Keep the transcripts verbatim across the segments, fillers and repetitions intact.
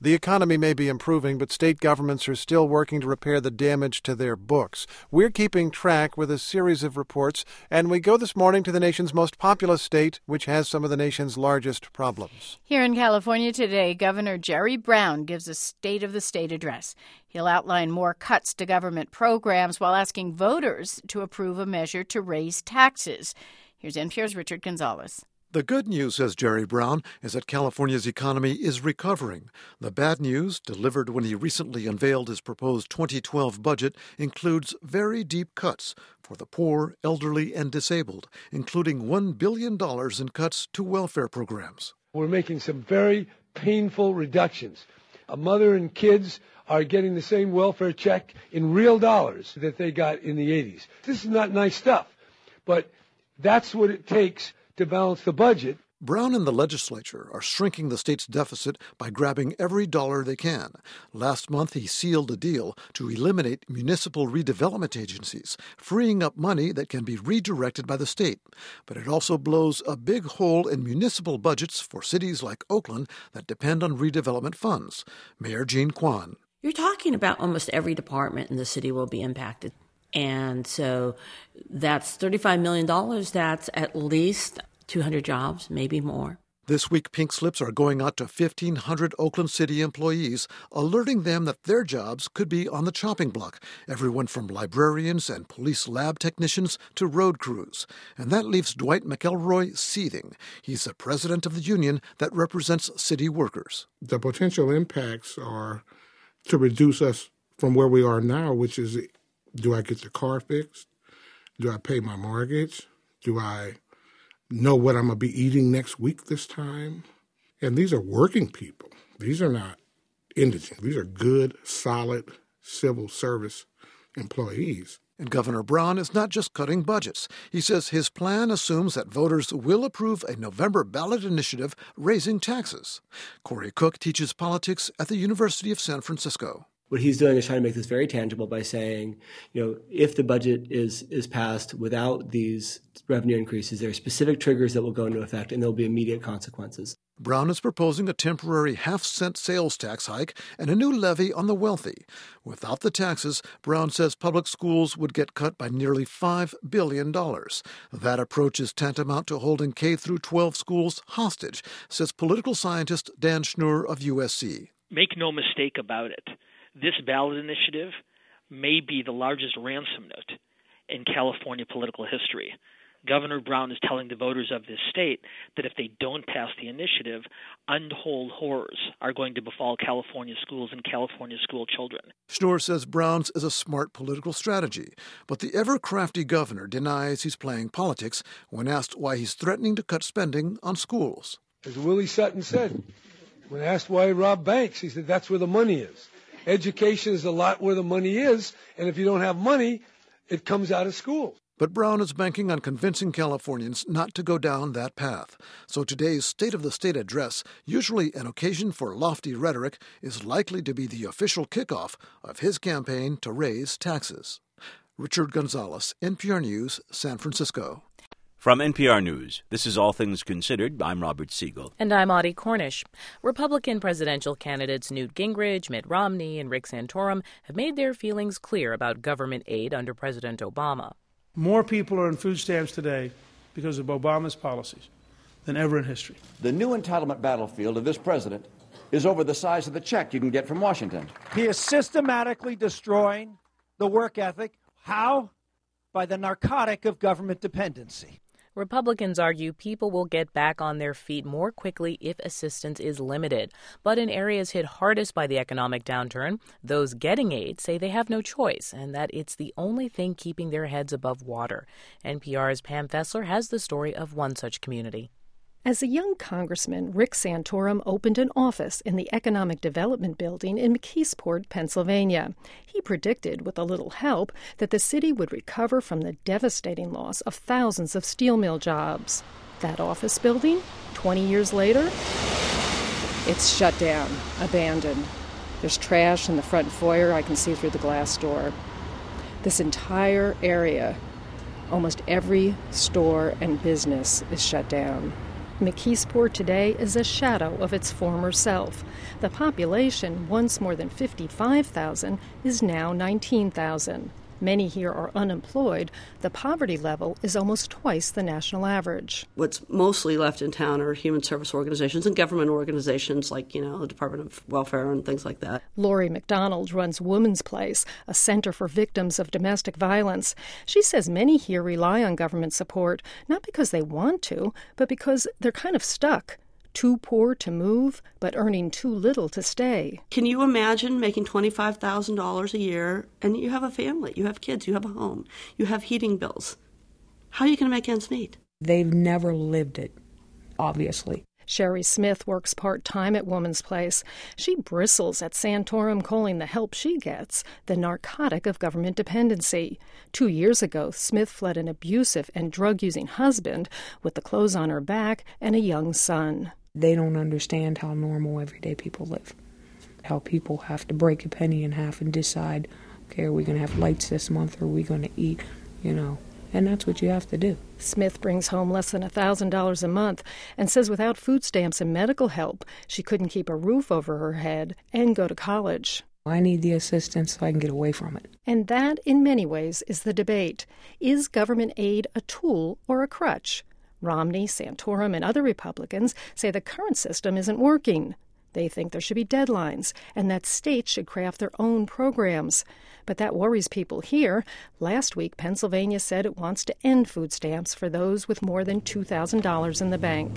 The economy may be improving, but state governments are still working to repair the damage to their books. We're keeping track with a series of reports, and we go this morning to the nation's most populous state, which has some of the nation's largest problems. Here in California today, Governor Jerry Brown gives a State of the State address. He'll outline more cuts to government programs while asking voters to approve a measure to raise taxes. Here's N P R's Richard Gonzalez. The good news, says Jerry Brown, is that California's economy is recovering. The bad news, delivered when he recently unveiled his proposed twenty twelve budget, includes very deep cuts for the poor, elderly, and disabled, including one billion dollars in cuts to welfare programs. We're making some very painful reductions. A mother and kids are getting the same welfare check in real dollars that they got in the eighties. This is not nice stuff, but that's what it takes to balance the budget. Brown and the legislature are shrinking the state's deficit by grabbing every dollar they can. Last month, he sealed a deal to eliminate municipal redevelopment agencies, freeing up money that can be redirected by the state. But it also blows a big hole in municipal budgets for cities like Oakland that depend on redevelopment funds. Mayor Jean Quan. You're talking about almost every department in the city will be impacted. And so that's thirty-five million dollars. That's at least two hundred jobs, maybe more. This week, pink slips are going out to fifteen hundred Oakland City employees, alerting them that their jobs could be on the chopping block, everyone from librarians and police lab technicians to road crews. And that leaves Dwight McElroy seething. He's the president of the union that represents city workers. The potential impacts are to reduce us from where we are now, which is, do I get the car fixed? Do I pay my mortgage? Do I know what I'm going to be eating next week this time? And these are working people. These are not indigent. These are good, solid civil service employees. And Governor Brown is not just cutting budgets. He says his plan assumes that voters will approve a November ballot initiative raising taxes. Corey Cook teaches politics at the University of San Francisco. What he's doing is trying to make this very tangible by saying, you know, if the budget is is passed without these revenue increases, there are specific triggers that will go into effect and there will be immediate consequences. Brown is proposing a temporary half-cent sales tax hike and a new levy on the wealthy. Without the taxes, Brown says public schools would get cut by nearly five billion dollars. That approach is tantamount to holding K through twelve schools hostage, says political scientist Dan Schnur of U S C. Make no mistake about it. This ballot initiative may be the largest ransom note in California political history. Governor Brown is telling the voters of this state that if they don't pass the initiative, untold horrors are going to befall California schools and California school children. Schnur says Brown's is a smart political strategy, but the ever-crafty governor denies he's playing politics when asked why he's threatening to cut spending on schools. As Willie Sutton said, when asked why he robbed banks, he said that's where the money is. Education is a lot where the money is, and if you don't have money, it comes out of school. But Brown is banking on convincing Californians not to go down that path. So today's State of the State address, usually an occasion for lofty rhetoric, is likely to be the official kickoff of his campaign to raise taxes. Richard Gonzalez, N P R News, San Francisco. From N P R News, this is All Things Considered. I'm Robert Siegel. And I'm Audie Cornish. Republican presidential candidates Newt Gingrich, Mitt Romney, and Rick Santorum have made their feelings clear about government aid under President Obama. More people are on food stamps today because of Obama's policies than ever in history. The new entitlement battlefield of this president is over the size of the check you can get from Washington. He is systematically destroying the work ethic. How? By the narcotic of government dependency. Republicans argue people will get back on their feet more quickly if assistance is limited. But in areas hit hardest by the economic downturn, those getting aid say they have no choice and that it's the only thing keeping their heads above water. N P R's Pam Fessler has the story of one such community. As a young congressman, Rick Santorum opened an office in the Economic Development Building in McKeesport, Pennsylvania. He predicted, with a little help, that the city would recover from the devastating loss of thousands of steel mill jobs. That office building, twenty years later, it's shut down, abandoned. There's trash in the front foyer I can see through the glass door. This entire area, almost every store and business is shut down. McKeesport today is a shadow of its former self. The population, once more than fifty-five thousand, is now nineteen thousand. Many here are unemployed. The poverty level is almost twice the national average. What's mostly left in town are human service organizations and government organizations like, you know, the Department of Welfare and things like that. Lori McDonald runs Woman's Place, a center for victims of domestic violence. She says many here rely on government support, not because they want to, but because they're kind of stuck. Too poor to move, but earning too little to stay. Can you imagine making twenty-five thousand dollars a year and you have a family, you have kids, you have a home, you have heating bills? How are you going to make ends meet? They've never lived it, obviously. Sherry Smith works part-time at Woman's Place. She bristles at Santorum calling the help she gets the narcotic of government dependency. Two years ago, Smith fled an abusive and drug-using husband with the clothes on her back and a young son. They don't understand how normal everyday people live, how people have to break a penny in half and decide, okay, are we going to have lights this month or are we going to eat, you know, and that's what you have to do. Smith brings home less than one thousand dollars a month and says without food stamps and medical help, she couldn't keep a roof over her head and go to college. I need the assistance so I can get away from it. And that, in many ways, is the debate. Is government aid a tool or a crutch? Romney, Santorum, and other Republicans say the current system isn't working. They think there should be deadlines and that states should craft their own programs. But that worries people here. Last week, Pennsylvania said it wants to end food stamps for those with more than two thousand dollars in the bank.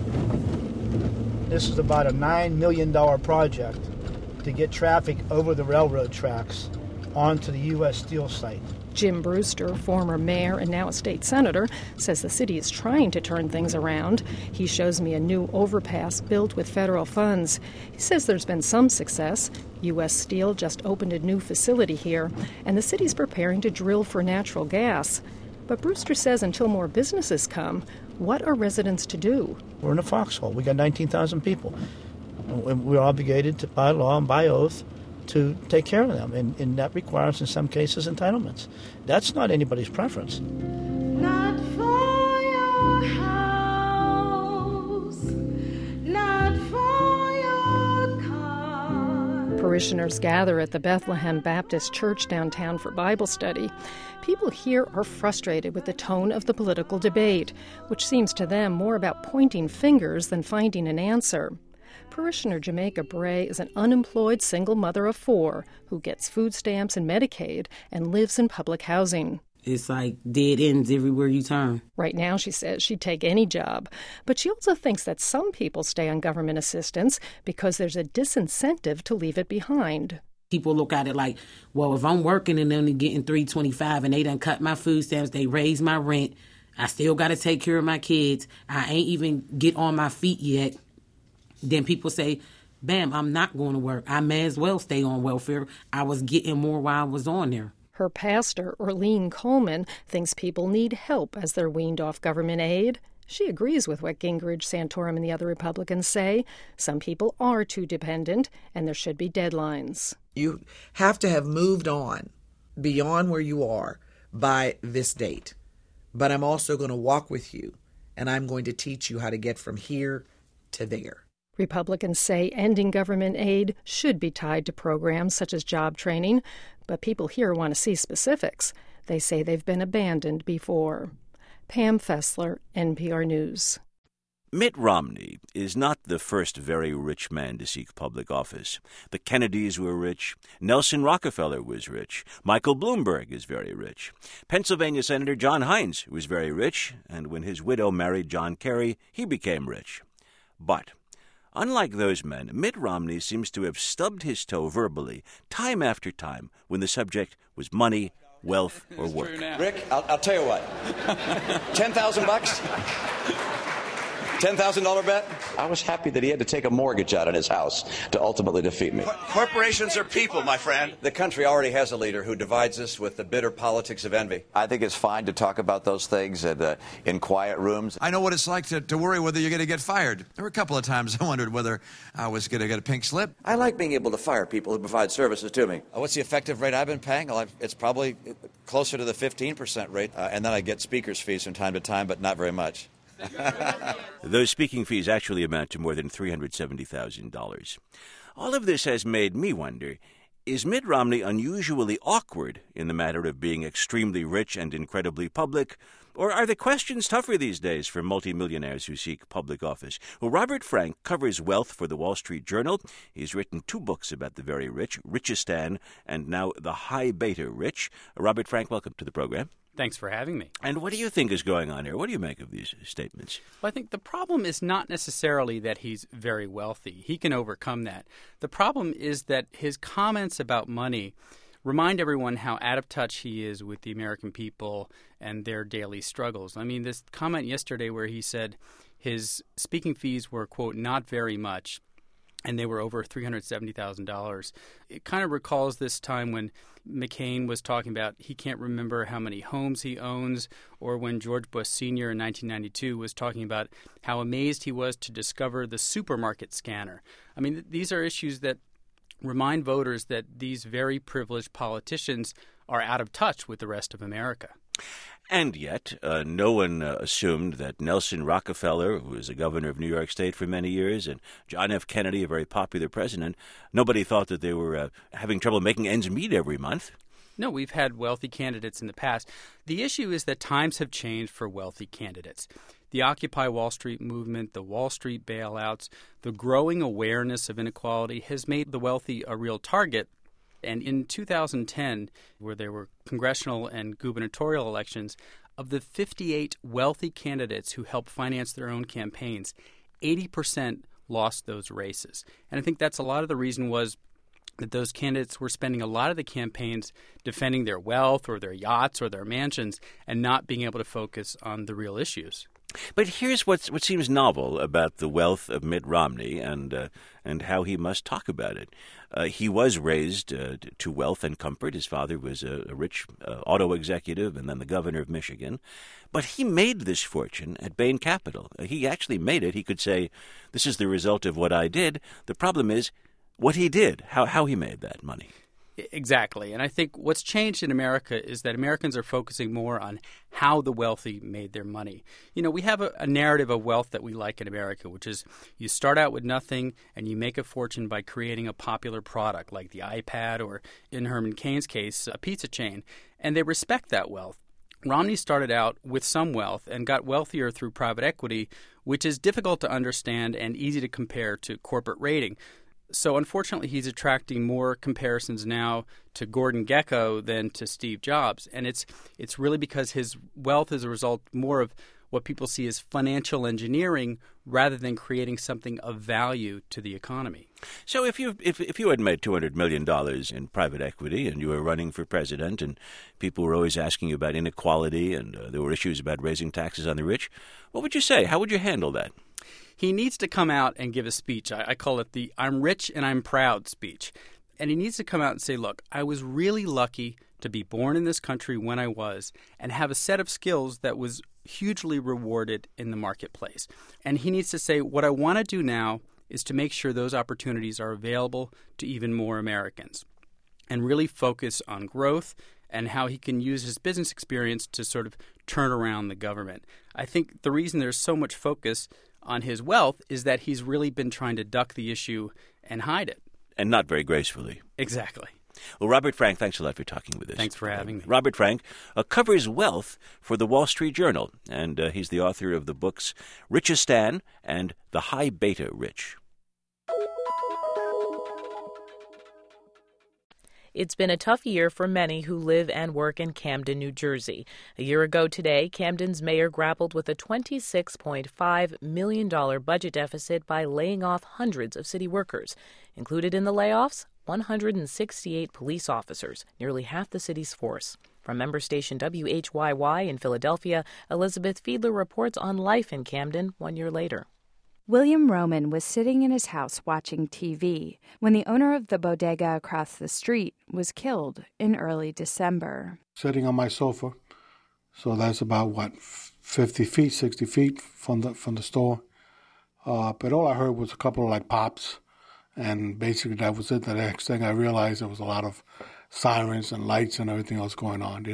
This is about a nine million dollars project to get traffic over the railroad tracks onto the U S Steel site. Jim Brewster, former mayor and now a state senator, says the city is trying to turn things around. He shows me a new overpass built with federal funds. He says there's been some success. U S Steel just opened a new facility here, and the city's preparing to drill for natural gas. But Brewster says until more businesses come, what are residents to do? We're in a foxhole. We got nineteen thousand people. We're obligated to, by law and by oath, to take care of them, and, and that requires, in some cases, entitlements. That's not anybody's preference. Not for your house, not for your car. Parishioners gather at the Bethlehem Baptist Church downtown for Bible study. People here are frustrated with the tone of the political debate, which seems to them more about pointing fingers than finding an answer. Parishioner Jamaica Bray is an unemployed single mother of four who gets food stamps and Medicaid and lives in public housing. It's like dead ends everywhere you turn. Right now, she says she'd take any job. But she also thinks that some people stay on government assistance because there's a disincentive to leave it behind. People look at it like, well, if I'm working and only getting three twenty-five and they done cut my food stamps, they raised my rent, I still got to take care of my kids, I ain't even get on my feet yet. Then people say, bam, I'm not going to work. I may as well stay on welfare. I was getting more while I was on there. Her pastor, Orlean Coleman, thinks people need help as they're weaned off government aid. She agrees with what Gingrich, Santorum, and the other Republicans say. Some people are too dependent, and there should be deadlines. You have to have moved on beyond where you are by this date. But I'm also going to walk with you, and I'm going to teach you how to get from here to there. Republicans say ending government aid should be tied to programs such as job training, but people here want to see specifics. They say they've been abandoned before. Pam Fessler, N P R News. Mitt Romney is not the first very rich man to seek public office. The Kennedys were rich. Nelson Rockefeller was rich. Michael Bloomberg is very rich. Pennsylvania Senator John Heinz was very rich, and when his widow married John Kerry, he became rich. But unlike those men, Mitt Romney seems to have stubbed his toe verbally time after time when the subject was money, wealth, or work. Rick, I'll, I'll tell you what. Ten thousand bucks? ten thousand dollars bet? I was happy that he had to take a mortgage out on his house to ultimately defeat me. Corporations are people, my friend. The country already has a leader who divides us with the bitter politics of envy. I think it's fine to talk about those things at, uh, in quiet rooms. I know what it's like to, to worry whether you're going to get fired. There were a couple of times I wondered whether I was going to get a pink slip. I like being able to fire people who provide services to me. Uh, what's the effective rate I've been paying? Well, I've, it's probably closer to the fifteen percent rate, uh, and then I get speaker's fees from time to time, but not very much. Those speaking fees actually amount to more than three hundred seventy thousand dollars. All of this has made me wonder, is Mitt Romney unusually awkward in the matter of being extremely rich and incredibly public? Or are the questions tougher these days for multimillionaires who seek public office? Well, Robert Frank covers wealth for the Wall Street Journal. He's written two books about the very rich, Richistan, and now The High Beta Rich. Robert Frank, welcome to the program. Thanks for having me. And what do you think is going on here? What do you make of these statements? Well, I think the problem is not necessarily that he's very wealthy. He can overcome that. The problem is that his comments about money remind everyone how out of touch he is with the American people and their daily struggles. I mean, this comment yesterday where he said his speaking fees were, quote, not very much, and they were over three hundred seventy thousand dollars. It kind of recalls this time when McCain was talking about he can't remember how many homes he owns, or when George Bush Senior in nineteen ninety-two was talking about how amazed he was to discover the supermarket scanner. I mean, these are issues that remind voters that these very privileged politicians are out of touch with the rest of America. And yet, uh, no one uh, assumed that Nelson Rockefeller, who was a governor of New York State for many years, and John F. Kennedy, a very popular president, nobody thought that they were uh, having trouble making ends meet every month. No, we've had wealthy candidates in the past. The issue is that times have changed for wealthy candidates. The Occupy Wall Street movement, the Wall Street bailouts, the growing awareness of inequality has made the wealthy a real target. And in two thousand ten, where there were congressional and gubernatorial elections, of the fifty-eight wealthy candidates who helped finance their own campaigns, eighty percent lost those races. And I think that's a lot of the reason was that those candidates were spending a lot of the campaigns defending their wealth or their yachts or their mansions and not being able to focus on the real issues. But here's what's, what seems novel about the wealth of Mitt Romney and uh, and how he must talk about it. Uh, he was raised uh, to wealth and comfort. His father was a, a rich uh, auto executive and then the governor of Michigan. But he made this fortune at Bain Capital. Uh, he actually made it. He could say, this is the result of what I did. The problem is what he did, how how he made that money. Exactly. And I think what's changed in America is that Americans are focusing more on how the wealthy made their money. You know, we have a, a narrative of wealth that we like in America, which is you start out with nothing and you make a fortune by creating a popular product like the iPad or, in Herman Cain's case, a pizza chain. And they respect that wealth. Romney started out with some wealth and got wealthier through private equity, which is difficult to understand and easy to compare to corporate rating. So unfortunately, he's attracting more comparisons now to Gordon Gekko than to Steve Jobs. And it's it's really because his wealth is a result more of what people see as financial engineering rather than creating something of value to the economy. So if you if if you had made two hundred million dollars in private equity and you were running for president and people were always asking you about inequality and uh, there were issues about raising taxes on the rich, what would you say? How would you handle that? He needs to come out and give a speech. I, I call it the I'm rich and I'm proud speech. And he needs to come out and say, look, I was really lucky to be born in this country when I was and have a set of skills that was hugely rewarded in the marketplace. And he needs to say, what I want to do now is to make sure those opportunities are available to even more Americans and really focus on growth and how he can use his business experience to sort of turn around the government. I think the reason there's so much focus on his wealth is that he's really been trying to duck the issue and hide it. And not very gracefully. Exactly. Well, Robert Frank, thanks a lot for talking with us. Thanks for having me. Robert Frank uh, covers wealth for the Wall Street Journal, and uh, he's the author of the books Richistan and The High Beta Rich. It's been a tough year for many who live and work in Camden, New Jersey. A year ago today, Camden's mayor grappled with a twenty-six point five million dollars budget deficit by laying off hundreds of city workers. Included in the layoffs, one hundred sixty-eight police officers, nearly half the city's force. From member station W H Y Y in Philadelphia, Elizabeth Fiedler reports on life in Camden one year later. William Roman was sitting in his house watching T V when the owner of the bodega across the street was killed in early December. Sitting on my sofa, so that's about, what, fifty feet, sixty feet from the from the store. Uh, but all I heard was a couple of, like, pops, and basically that was it. The next thing I realized there was a lot of sirens and lights and everything else going on, you know?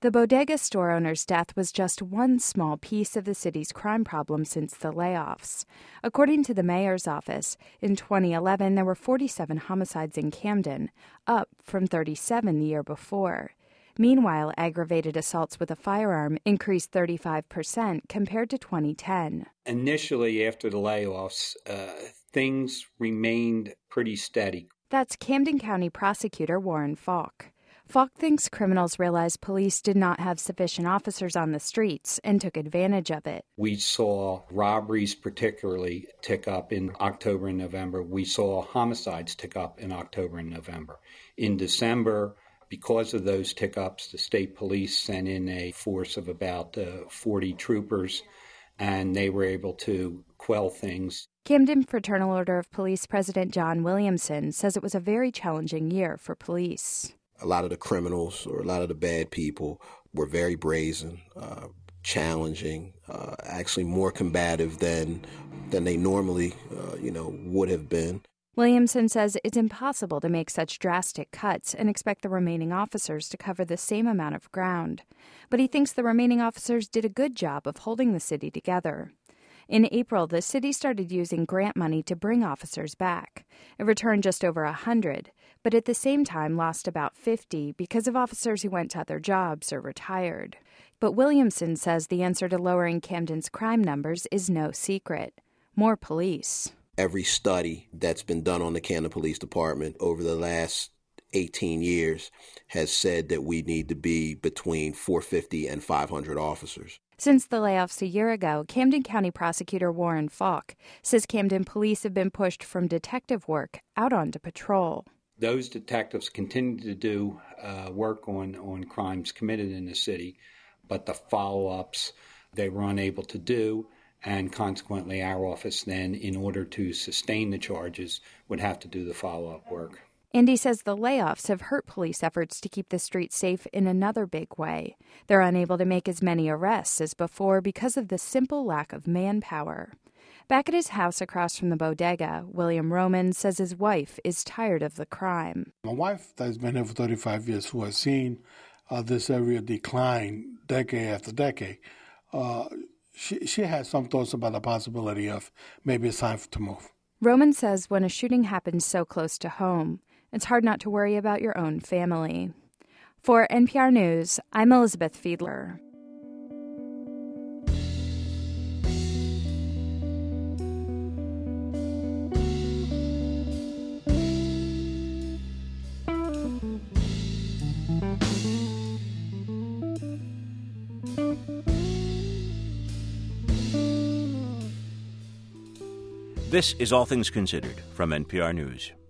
The bodega store owner's death was just one small piece of the city's crime problem since the layoffs. According to the mayor's office, in twenty eleven there were forty-seven homicides in Camden, up from thirty-seven the year before. Meanwhile, aggravated assaults with a firearm increased thirty-five percent compared to twenty ten. Initially, after the layoffs, uh, things remained pretty steady. That's Camden County Prosecutor Warren Falk. Falk thinks criminals realized police did not have sufficient officers on the streets and took advantage of it. We saw robberies particularly tick up in October and November. We saw homicides tick up in October and November. In December, because of those tick-ups, the state police sent in a force of about uh, forty troopers, and they were able to quell things. Camden Fraternal Order of Police President John Williamson says it was a very challenging year for police. A lot of the criminals or a lot of the bad people were very brazen, uh, challenging, uh, actually more combative than than they normally, uh, you know, would have been. Williamson says it's impossible to make such drastic cuts and expect the remaining officers to cover the same amount of ground. But he thinks the remaining officers did a good job of holding the city together. In April, the city started using grant money to bring officers back. It returned just over one hundred, but at the same time lost about fifty because of officers who went to other jobs or retired. But Williamson says the answer to lowering Camden's crime numbers is no secret: more police. Every study that's been done on the Camden Police Department over the last eighteen years has said that we need to be between four hundred fifty and five hundred officers. Since the layoffs a year ago, Camden County Prosecutor Warren Falk says Camden police have been pushed from detective work out onto patrol. Those detectives continue to do uh, work on, on crimes committed in the city, but the follow-ups they were unable to do, and consequently our office then, in order to sustain the charges, would have to do the follow-up work. Andy says the layoffs have hurt police efforts to keep the streets safe in another big way. They're unable to make as many arrests as before because of the simple lack of manpower. Back at his house across from the bodega, William Roman says his wife is tired of the crime. My wife, that's been here for thirty-five years, who has seen uh, this area decline decade after decade, uh, she, she has some thoughts about the possibility of maybe it's time to move. Roman says when a shooting happens so close to home, it's hard not to worry about your own family. For N P R News, I'm Elizabeth Fiedler. This is All Things Considered from N P R News.